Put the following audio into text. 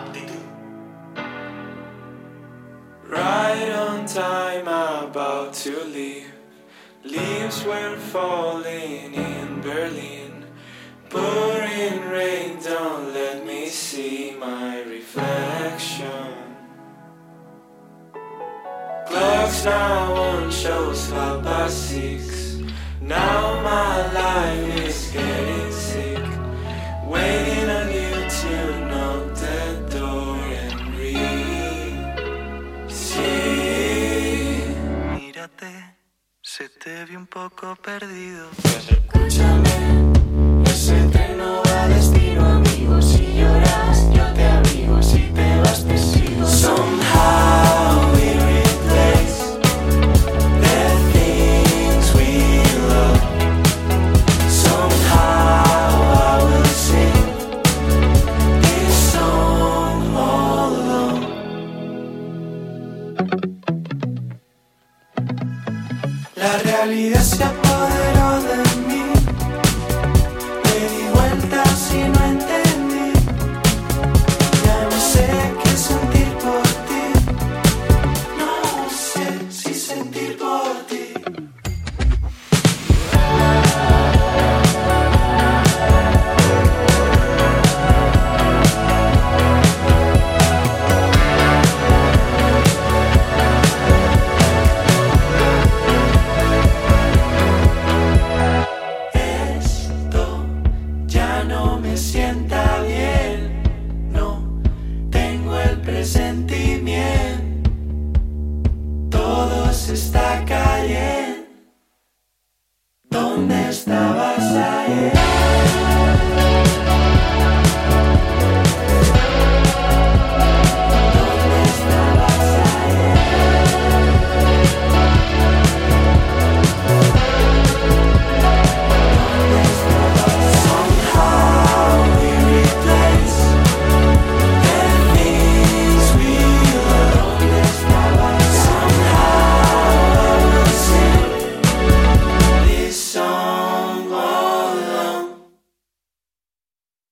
Actitud. Right on time, about to leave. Leaves were falling in Berlin. Pouring rain, don't let me see my reflection. Clocks now on shows 5 past 6. Now my life is getting sick. Waiting on you to knock the door and read. Sí. Mírate, se te ve un poco perdido. Escúchame, ese tren no va a destino, amigo. Si lloras, yo te abrigo. Si te vas, te sigo. Somehow we replace the things we love. Somehow I will sing this song all alone. La realidad se apoderó de mí. Me di vueltas y no entendí. Ya no sé qué sentir por ti. No sé si sentir por ti. Esto ya no me sienta bien.